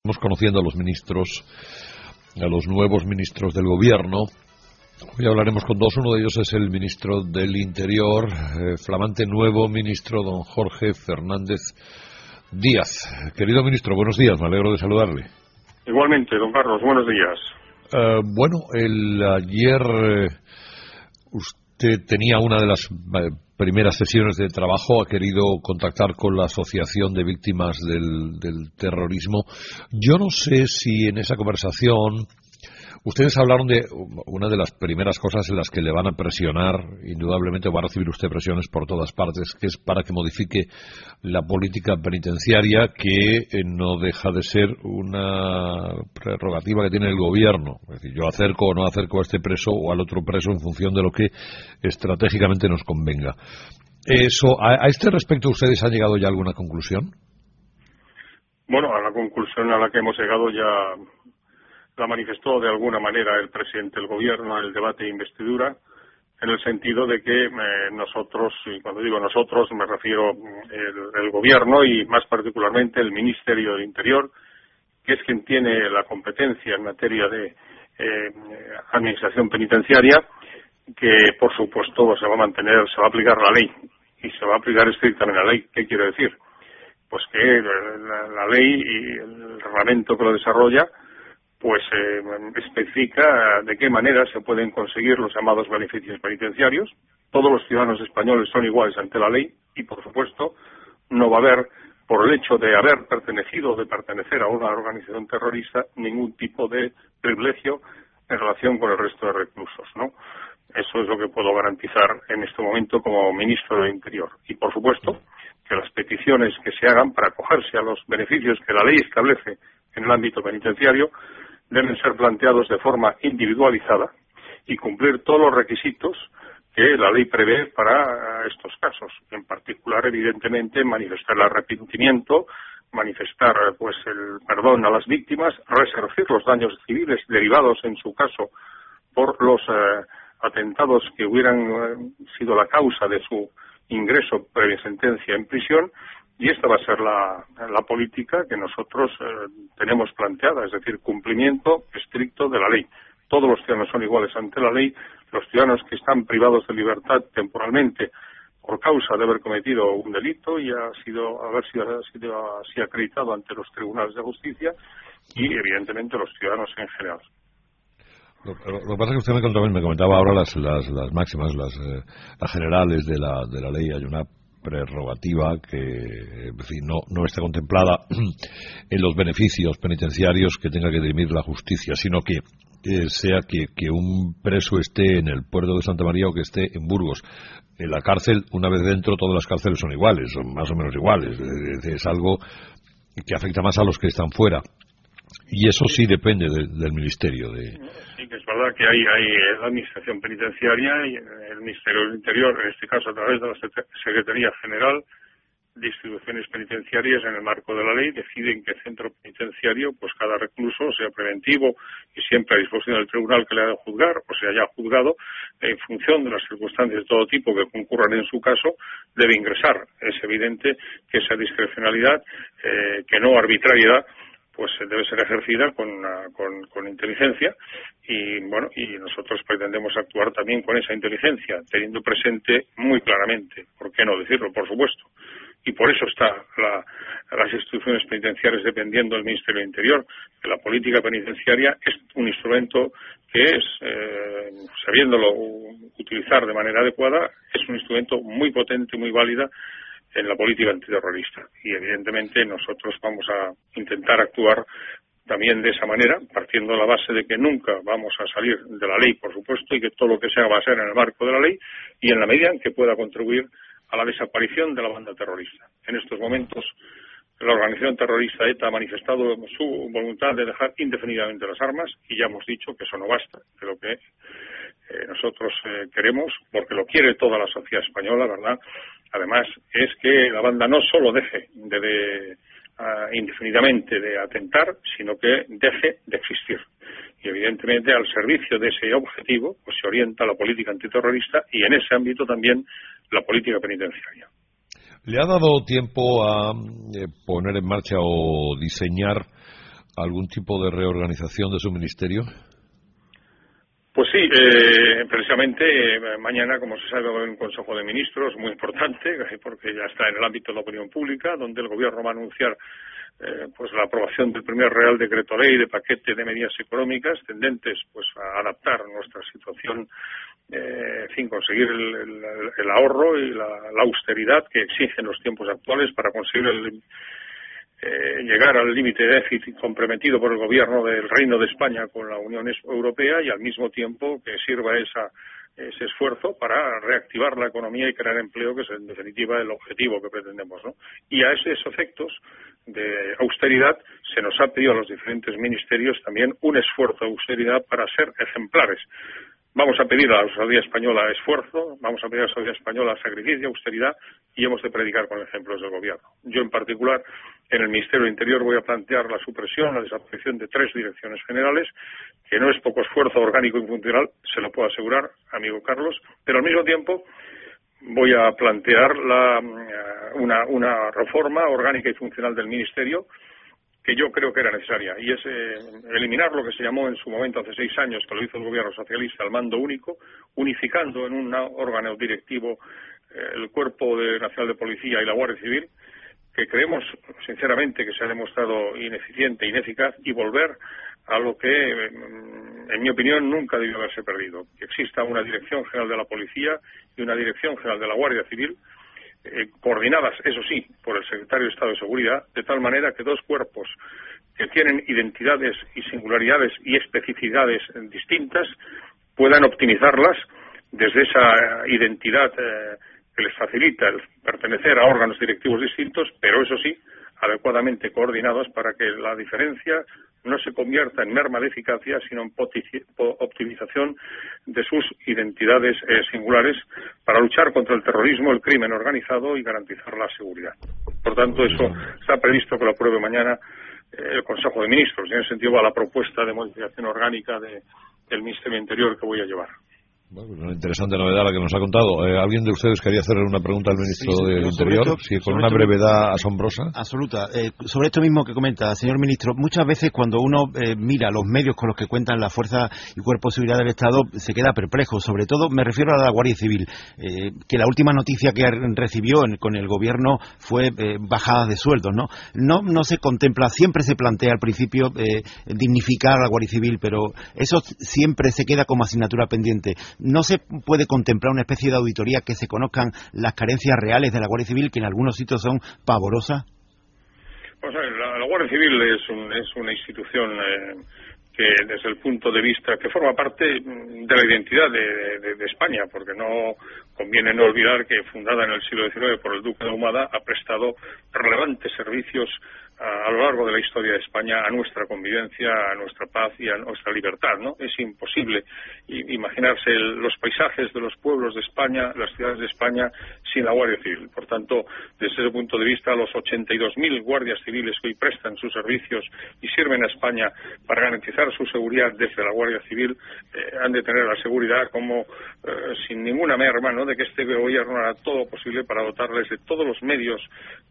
Estamos conociendo a los ministros, a los nuevos ministros del gobierno. Hoy hablaremos con dos. Uno de ellos es el ministro del Interior, flamante nuevo ministro, don Jorge Fernández Díaz. Querido ministro, buenos días, me alegro de saludarle. Igualmente, don Carlos, buenos días. Ayer usted tenía una de las primeras sesiones de trabajo, ha querido contactar con la Asociación de Víctimas del Terrorismo. Yo no sé si en esa conversación ustedes hablaron de una de las primeras cosas en las que le van a presionar, indudablemente va a recibir usted presiones por todas partes, que es para que modifique la política penitenciaria, que no deja de ser una prerrogativa que tiene el gobierno. Es decir, yo acerco o no acerco a este preso o al otro preso en función de lo que estratégicamente nos convenga. ¿A este respecto ustedes han llegado ya a alguna conclusión? Bueno, a la conclusión a la que hemos llegado ya la manifestó de alguna manera el presidente del gobierno en el debate de investidura, en el sentido de que nosotros, y cuando digo nosotros me refiero el gobierno y más particularmente el Ministerio del Interior, que es quien tiene la competencia en materia de administración penitenciaria, que por supuesto se va a aplicar la ley y se va a aplicar estrictamente la ley. ¿Qué quiere decir? Pues que la ley y el reglamento que lo desarrolla pues especifica de qué manera se pueden conseguir los llamados beneficios penitenciarios. Todos los ciudadanos españoles son iguales ante la ley y, por supuesto, no va a haber, por el hecho de haber pertenecido o de pertenecer a una organización terrorista, ningún tipo de privilegio en relación con el resto de reclusos, ¿no? Eso es lo que puedo garantizar en este momento como ministro del Interior. Y, por supuesto, que las peticiones que se hagan para acogerse a los beneficios que la ley establece en el ámbito penitenciario deben ser planteados de forma individualizada y cumplir todos los requisitos que la ley prevé para estos casos. En particular, evidentemente, manifestar el arrepentimiento, manifestar pues el perdón a las víctimas, resarcir los daños civiles derivados, en su caso, por los atentados que hubieran sido la causa de su ingreso previa sentencia en prisión. Y esta va a ser la política que nosotros tenemos planteada, es decir, cumplimiento estricto de la ley. Todos los ciudadanos son iguales ante la ley. Los ciudadanos que están privados de libertad temporalmente por causa de haber cometido un delito y haber sido así acreditado ante los tribunales de justicia, y evidentemente los ciudadanos en general. Lo que pasa es que usted me comentaba ahora las máximas, las generales de la ley. Hay una prerrogativa que en fin, no está contemplada en los beneficios penitenciarios que tenga que dirimir la justicia, sino que sea que un preso esté en el puerto de Santa María o que esté en Burgos. En la cárcel, una vez dentro, todas las cárceles son iguales, son más o menos iguales. Es algo que afecta más a los que están fuera. Y eso sí depende del Ministerio. Sí, que es verdad que hay la Administración Penitenciaria y el Ministerio del Interior, en este caso a través de la Secretaría General de Instituciones Penitenciarias, en el marco de la ley, deciden qué centro penitenciario, pues cada recluso, sea preventivo y siempre a disposición del tribunal que le haya de juzgar, o sea ya juzgado, en función de las circunstancias de todo tipo que concurran en su caso, debe ingresar. Es evidente que esa discrecionalidad, que no arbitrariedad, pues debe ser ejercida con inteligencia y bueno, y nosotros pretendemos actuar también con esa inteligencia, teniendo presente muy claramente, ¿por qué no decirlo? Por supuesto. Y por eso está las instituciones penitenciarias dependiendo del Ministerio del Interior, que la política penitenciaria es un instrumento que es, sabiéndolo utilizar de manera adecuada, es un instrumento muy potente, muy válida en la política antiterrorista. Y evidentemente nosotros vamos a intentar actuar también de esa manera, partiendo de la base de que nunca vamos a salir de la ley, por supuesto, y que todo lo que sea va a ser en el marco de la ley y en la medida en que pueda contribuir a la desaparición de la banda terrorista. En estos momentos, la organización terrorista ETA ha manifestado su voluntad de dejar indefinidamente las armas y ya hemos dicho que eso no basta, que lo que nosotros queremos, porque lo quiere toda la sociedad española, ¿verdad? Además, es que la banda no solo deje indefinidamente de atentar, sino que deje de existir. Y evidentemente al servicio de ese objetivo pues se orienta la política antiterrorista y en ese ámbito también la política penitenciaria. ¿Le ha dado tiempo a poner en marcha o diseñar algún tipo de reorganización de su ministerio? Pues sí, precisamente mañana, como se sabe, va a haber un Consejo de Ministros muy importante, porque ya está en el ámbito de la opinión pública, donde el Gobierno va a anunciar pues la aprobación del primer Real Decreto Ley de paquete de medidas económicas tendentes pues a adaptar nuestra situación, en fin, conseguir el ahorro y la austeridad que exigen los tiempos actuales para conseguir llegar al límite de déficit comprometido por el Gobierno del Reino de España con la Unión Europea, y al mismo tiempo que sirva ese esfuerzo para reactivar la economía y crear empleo, que es en definitiva el objetivo que pretendemos, ¿no? Y a esos efectos de austeridad se nos ha pedido a los diferentes ministerios también un esfuerzo de austeridad para ser ejemplares. Vamos a pedir a la sociedad española esfuerzo, vamos a pedir a la sociedad española sacrificio, austeridad, y hemos de predicar con ejemplos del Gobierno. Yo, en particular, en el Ministerio del Interior voy a plantear la supresión, la desaparición de 3 direcciones generales, que no es poco esfuerzo orgánico y funcional, se lo puedo asegurar, amigo Carlos, pero al mismo tiempo voy a plantear una reforma orgánica y funcional del Ministerio, que yo creo que era necesaria, y es eliminar lo que se llamó en su momento, hace 6 años, que lo hizo el Gobierno socialista, el mando único, unificando en un órgano directivo el Cuerpo Nacional de Policía y la Guardia Civil, que creemos sinceramente que se ha demostrado ineficiente e ineficaz, y volver a lo que, en mi opinión, nunca debió haberse perdido, que exista una Dirección General de la Policía y una Dirección General de la Guardia Civil, coordinadas, eso sí, por el Secretario de Estado de Seguridad, de tal manera que 2 cuerpos que tienen identidades y singularidades y especificidades distintas puedan optimizarlas desde esa identidad que les facilita el pertenecer a órganos directivos distintos, pero eso sí, adecuadamente coordinados para que la diferencia no se convierta en merma de eficacia, sino en optimización de sus identidades singulares para luchar contra el terrorismo, el crimen organizado y garantizar la seguridad. Por tanto, eso está previsto que lo apruebe mañana el Consejo de Ministros. Y en ese sentido va la propuesta de modificación orgánica del Ministerio del Interior que voy a llevar. Bueno, una interesante novedad la que nos ha contado. ¿Alguien de ustedes quería hacer una pregunta al ministro del Interior? Sí, con una brevedad asombrosa. Absoluta. Sobre esto mismo que comenta, señor ministro, muchas veces cuando uno mira los medios con los que cuentan la Fuerza y Cuerpo de Seguridad del Estado, se queda perplejo. Sobre todo me refiero a la Guardia Civil, que la última noticia que recibió con el Gobierno fue bajadas de sueldos, ¿no? No se contempla, siempre se plantea al principio dignificar a la Guardia Civil, pero eso siempre se queda como asignatura pendiente. ¿No se puede contemplar una especie de auditoría que se conozcan las carencias reales de la Guardia Civil, que en algunos sitios son pavorosas? Pues la Guardia Civil es una institución que, desde el punto de vista que forma parte de la identidad de España, porque no conviene no olvidar que, fundada en el siglo XIX por el Duque de Ahumada, ha prestado relevantes servicios a lo largo de la historia de España a nuestra convivencia, a nuestra paz y a nuestra libertad, ¿no? Es imposible imaginarse los paisajes de los pueblos de España, las ciudades de España, sin la Guardia Civil. Por tanto, desde ese punto de vista, los 82.000 guardias civiles que hoy prestan sus servicios y sirven a España para garantizar su seguridad desde la Guardia Civil han de tener la seguridad como sin ninguna merma, ¿no?, de que este gobierno hará todo lo posible para dotarles de todos los medios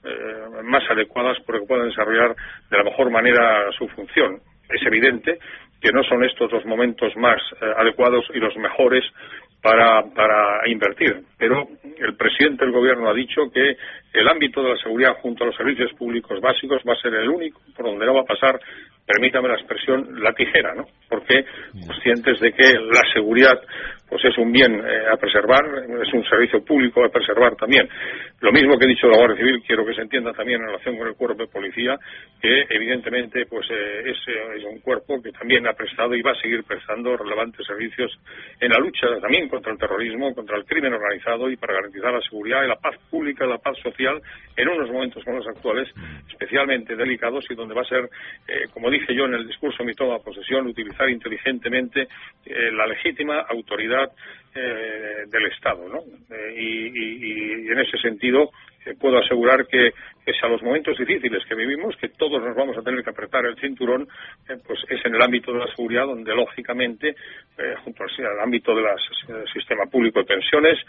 más adecuados para que puedan desarrollar de la mejor manera su función. Es evidente que no son estos los momentos más adecuados y los mejores para invertir, pero el presidente del Gobierno ha dicho que el ámbito de la seguridad junto a los servicios públicos básicos va a ser el único por donde no va a pasar, permítame la expresión, la tijera, ¿no? Porque conscientes de que la seguridad pues es un bien a preservar, es un servicio público a preservar también. Lo mismo que he dicho de la Guardia Civil, quiero que se entienda también en relación con el cuerpo de policía, que evidentemente pues es un cuerpo que también ha prestado y va a seguir prestando relevantes servicios en la lucha también contra el terrorismo, contra el crimen organizado y para garantizar la seguridad y la paz pública y la paz social en unos momentos como los actuales especialmente delicados y donde va a ser, como dije yo en el discurso de mi toma de posesión, utilizar inteligentemente la legítima autoridad del Estado, ¿no? Y en ese sentido puedo asegurar que pese a los momentos difíciles que vivimos, que todos nos vamos a tener que apretar el cinturón, pues es en el ámbito de la seguridad donde lógicamente, junto al ámbito del sistema público de pensiones,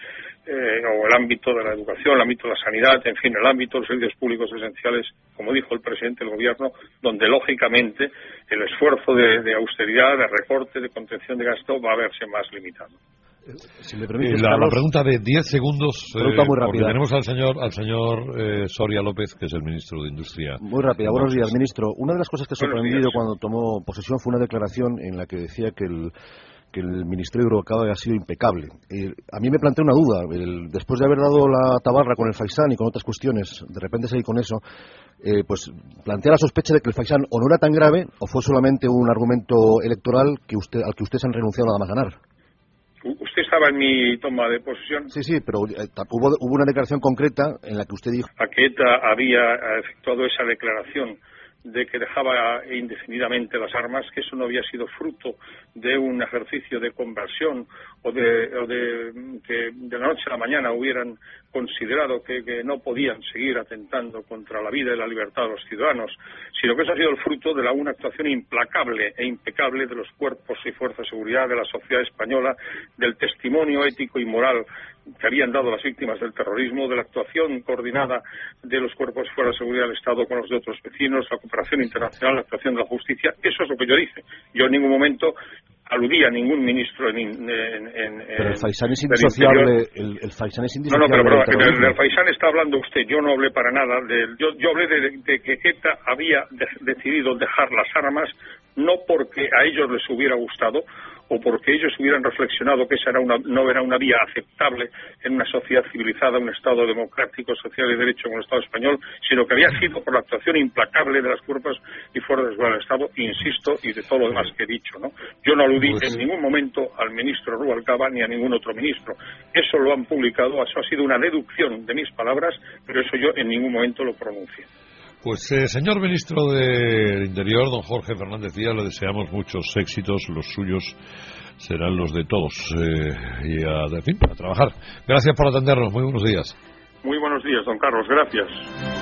o el ámbito de la educación, el ámbito de la sanidad, en fin, el ámbito de los servicios públicos esenciales, como dijo el presidente del gobierno, donde lógicamente el esfuerzo de austeridad, de recorte, de contención de gasto va a verse más limitado. Si me permite, la pregunta de 10 segundos, muy rápida. Tenemos al señor Soria López, que es el ministro de Industria. Muy rápida. Buenos días, ministro. Una de las cosas que ha sorprendido cuando tomó posesión fue una declaración en la que decía que el Ministerio de Hidrocarburos ha sido impecable. A mí me plantea una duda. Después de haber dado la tabarra con el Faisán y con otras cuestiones, de repente seguir con eso, pues plantea la sospecha de que el Faisán o no era tan grave o fue solamente un argumento electoral al que ustedes han renunciado nada más ganar. ¿Usted estaba en mi toma de posesión? Sí, pero hubo una declaración concreta en la que usted dijo... A que ETA había efectuado esa declaración de que dejaba indefinidamente las armas, que eso no había sido fruto de un ejercicio de conversión o de que de la noche a la mañana hubieran considerado que no podían seguir atentando contra la vida y la libertad de los ciudadanos, sino que eso ha sido el fruto de una actuación implacable e impecable de los cuerpos y fuerzas de seguridad de la sociedad española, del testimonio ético y moral que habían dado las víctimas del terrorismo, de la actuación coordinada de los cuerpos y fuerzas de seguridad del Estado con los de otros vecinos, la cooperación internacional, la actuación de la justicia. Eso es lo que yo dije. Yo en ningún momento aludí a ningún ministro pero el Faisán es indisociable. El Faisán es indisociable. El Faisán está hablando usted. Yo no hablé para nada yo hablé de que ETA había decidido dejar las armas no porque a ellos les hubiera gustado o porque ellos hubieran reflexionado que esa no era una vía aceptable en una sociedad civilizada, un Estado democrático, social y de derecho como el Estado español, sino que había sido por la actuación implacable de las cuerpos y fuerzas del Estado, insisto, y de todo lo demás que he dicho, ¿no? Yo no aludí en ningún momento al ministro Rubalcaba ni a ningún otro ministro. Eso lo han publicado, eso ha sido una deducción de mis palabras, pero eso yo en ningún momento lo pronuncié. Pues, señor ministro de Interior, don Jorge Fernández Díaz, le deseamos muchos éxitos, los suyos serán los de todos, y a trabajar. Gracias por atendernos, muy buenos días. Muy buenos días, don Carlos, gracias.